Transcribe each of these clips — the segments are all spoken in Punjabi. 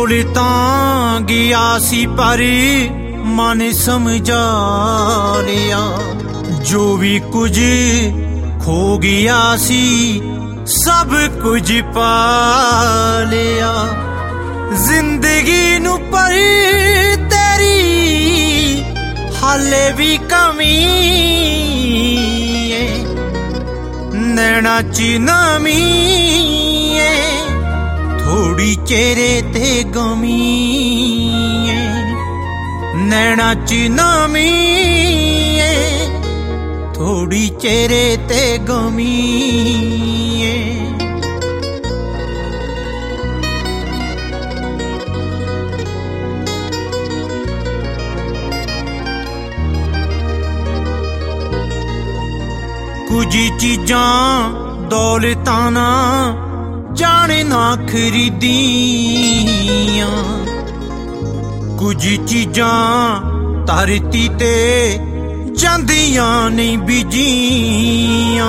ਤਾਂ ਗਿਆ ਸੀ ਪਰ ਮਨ ਸਮਝਾ ਲਿਆ, ਜੋ ਵੀ ਕੁਝ ਖੋ ਗਿਆ ਸੀ ਸਭ ਕੁਝ ਪਾ ਲਿਆ। ਜ਼ਿੰਦਗੀ ਨੂੰ ਪਰ ਤੇਰੀ ਹਾਲੇ ਵੀ ਕਮੀ ਏ, ਨੈਣਾ ਚ ਨਮੀ ਏ, ਥੋੜੀ ਚਿਹਰੇ ਤੇ ਗਮੀ ਏ, ਨੈਣਾ ਚ ਨਮੀ ਏ, ਥੋੜੀ ਚਿਹਰੇ ਤੇ ਗਮੀ ਏ। ਕੁਝ ਚੀਜ਼ਾਂ ਦੌਲਤਾਂ ਨਾ ਜਾਣੇ ਨਾ ਖਰੀਦੀਆਂ, ਕੁਝ ਚੀਜ਼ਾਂ ਧਰਤੀ ਤੇ ਜਾਂਦੀਆਂ ਨਹੀਂ ਬੀਜੀਆਂ।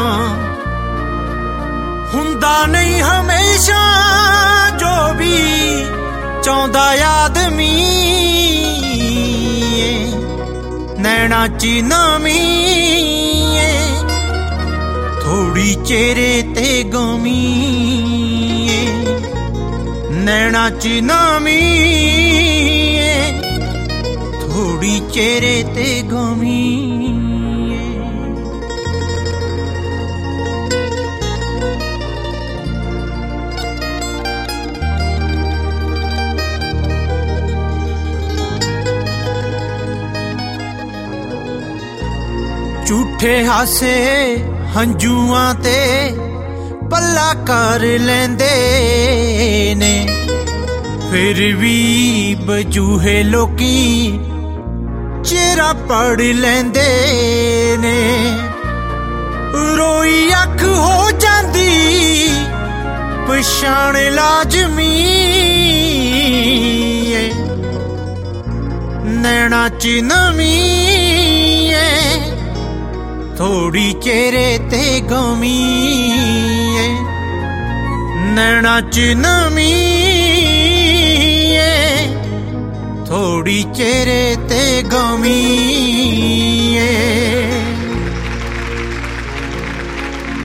ਹੁੰਦਾ ਨਹੀਂ ਹਮੇਸ਼ਾ ਜੋ ਵੀ ਚਾਹੁੰਦਾ ਆਦਮੀ ਏ, ਨੈਣਾ ਚ ਨਮੀ ਏ, ਥੋੜੀ ਚਿਹਰੇ ਤੇ ਗਮੀ ਏ, ਨੈਣਾ ਚ ਨਮੀ ਏ, ਥੋੜੀ ਚਿਹਰੇ ਤੇ ਗਮੀ ਏ। ਝੂਠੇ ਹਾਸੇ ਹੰਝੂਆਂ ਤੇ ਪੱਲਾ ਕਰ ਲੈਂਦੇ ਨੇ, ਫਿਰ ਵੀ ਬਜੂਹੇ ਲੋਕੀ ਚਿਹਰਾ ਪੜ ਲੈਂਦੇ ਨੇ। ਰੋਈ ਅੱਖ ਹੋ ਜਾਂਦੀ ਪਛਾਣ ਲਾਜ਼ਮੀ ਏ, ਨੈਣਾ ਚ ਨਮੀ ਏ, ਥੋੜੀ ਚਿਹਰੇ ਤੇ ਗਮੀ ਏ, ਨੈਣਾ ਚ ਨਮੀ ਏ, ਥੋੜੀ ਚਿਹਰੇ ਤੇ ਗਮੀ ਏ।